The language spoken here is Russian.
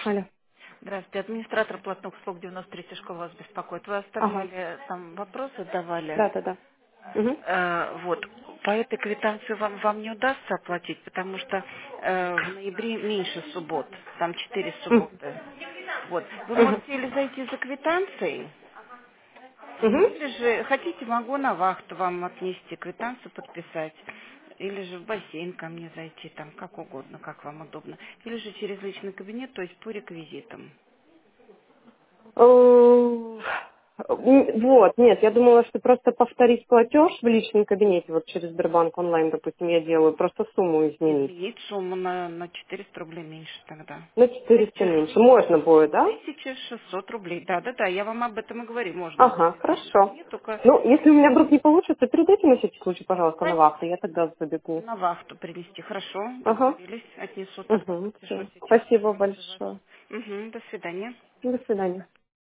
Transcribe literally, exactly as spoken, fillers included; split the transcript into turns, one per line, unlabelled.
Алло.
Здравствуйте, администратор платных услуг девяносто третья школа вас беспокоит. Вы
Ага.
оставляли там вопросы, давали.
Да, да, да. Угу.
Э, вот. По этой квитанции вам, вам не удастся оплатить, потому что э, в ноябре меньше суббот, там четыре субботы. Вот. Вы
Угу.
можете или зайти за квитанцией,
Угу.
или же хотите, могу на вахту вам отнести квитанцию, подписать. Или же в бассейн ко мне зайти, там, как угодно, как вам удобно. Или же через личный кабинет, то есть по реквизитам.
Э, м, Вот, нет, я думала, что просто повторить платеж в личном кабинете, вот через Сбербанк онлайн, допустим, я делаю, просто сумму изменить.
Изменить сумму на, на четыреста рублей меньше тогда.
На четыреста
Тысяча,
меньше. Можно будет, да?
тысяча шестьсот рублей. Да, да, да, я вам об этом и говорю. Можно
Ага,
через личный
хорошо.
кабинет, только
Ну, если у меня вдруг не получится, передайте на всякий случай, пожалуйста, на
на,
вахту, я тогда забегу.
на вахту принести. Хорошо,
Ага.
договорились. Отнесу тогда,
Угу,
подпишу
все.
сейчас
Спасибо
квитанцию вашу.
большое.
Угу, до свидания.
До свидания.